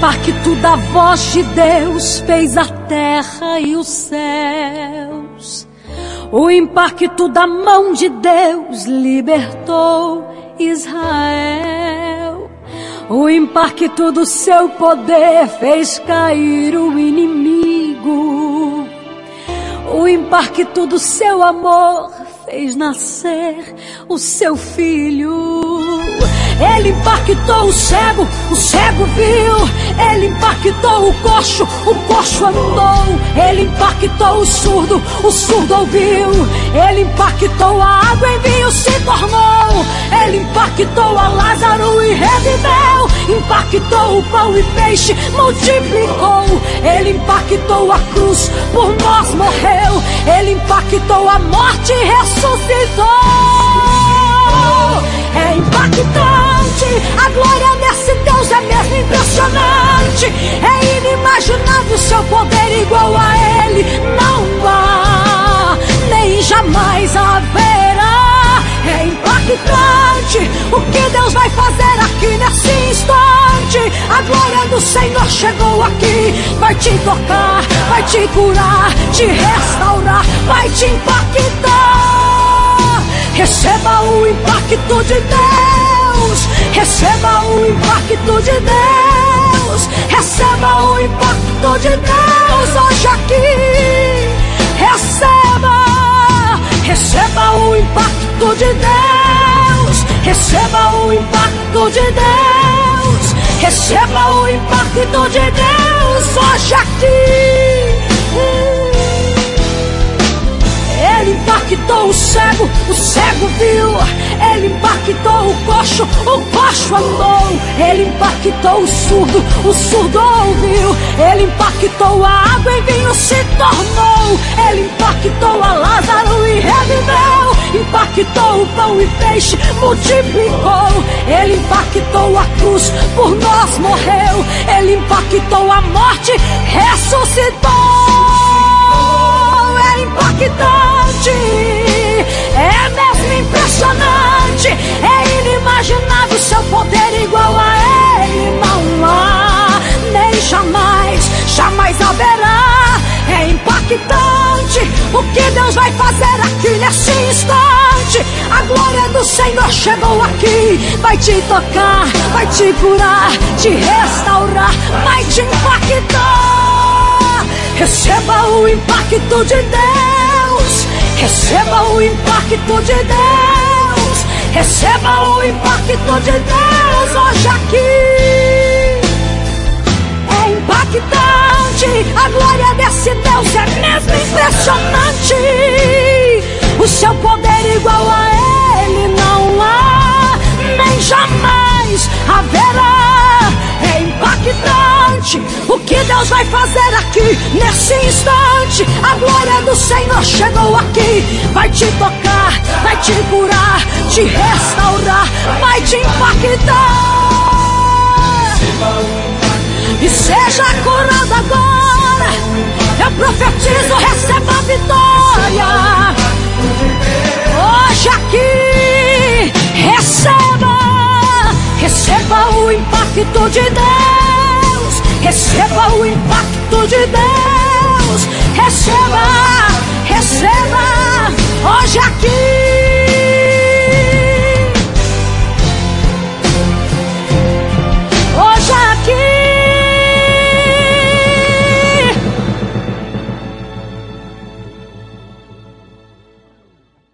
impacto da voz de Deus fez a terra e os céus. O impacto da mão de Deus libertou Israel. O impacto do seu poder fez cair o inimigo. O impacto do seu amor fez nascer o seu filho. Ele impactou o cego viu. Ele impactou o coxo andou. Ele impactou o surdo ouviu. Ele impactou a água em vinho se tornou. Ele impactou a Lázaro e reviveu. Impactou o pão e peixe, multiplicou. Ele impactou a cruz, por nós morreu. Ele impactou a morte e ressuscitou. É impactante, a glória desse Deus é mesmo impressionante. É inimaginável seu poder igual a Ele. Não há, nem jamais haverá. É impactante o que Deus vai fazer aqui nesse instante. A glória do Senhor chegou aqui. Vai te tocar, vai te curar, te restaurar, vai te impactar. Receba o impacto de Deus. Receba o impacto de Deus. Receba o impacto de Deus hoje aqui. Receba. Receba o impacto de Deus. Receba o impacto de Deus. Receba o impacto de Deus hoje aqui. Ele impactou o cego viu. Ele impactou o coxo andou. Ele impactou o surdo ouviu. Ele impactou a água em vinho se tornou. Ele impactou a Lázaro e reviveu. Impactou o pão e peixe, multiplicou. Ele impactou a cruz, por nós morreu. Ele impactou a morte, ressuscitou. É impactante, é mesmo impressionante. É inimaginável seu poder igual a Ele. Não há, nem jamais haverá. É impactante o que Deus vai fazer aqui nesse instante. A glória do Senhor chegou aqui. Vai te tocar, vai te curar, te restaurar, vai te impactar. Receba o impacto de Deus. Receba o impacto de Deus. Receba o impacto de Deus hoje aqui. É impactante, a glória desse Deus é mesmo impressionante. O seu poder igual a Ele não há, nem jamais haverá. É impactante o que Deus vai fazer aqui nesse instante. A glória do Senhor chegou aqui. Vai te tocar, vai te curar, te restaurar, vai te impactar. E seja curado agora. Eu profetizo, receba a vitória hoje aqui. Receba o impacto de Deus. Receba o impacto de Deus. Receba